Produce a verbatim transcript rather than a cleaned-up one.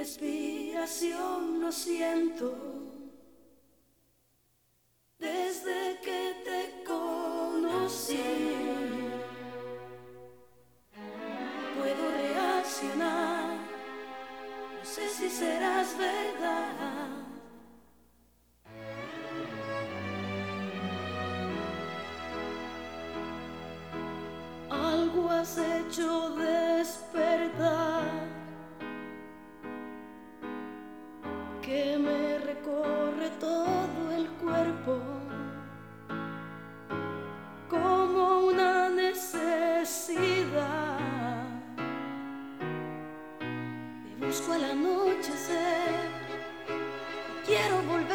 respiración lo siento. Desde que te conocí, puedo reaccionar, no sé si serás verdad. Algo has hecho despertar, que me recorre todo el cuerpo como una necesidad. Te busco al anochecer, quiero volver